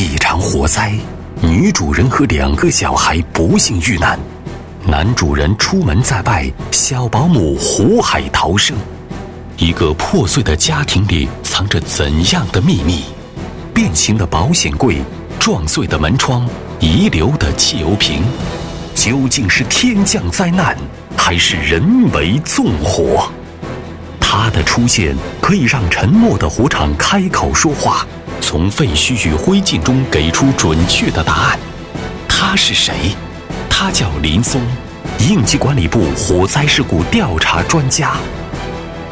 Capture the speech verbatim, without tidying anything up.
一场火灾，女主人和两个小孩不幸遇难，男主人出门在外，小保姆火海逃生。一个破碎的家庭里藏着怎样的秘密？变形的保险柜，撞碎的门窗，遗留的汽油瓶，究竟是天降灾难，还是人为纵火？它的出现可以让沉默的火场开口说话，从废墟与灰烬中给出准确的答案。他是谁？他叫林松，应急管理部火灾事故调查专家。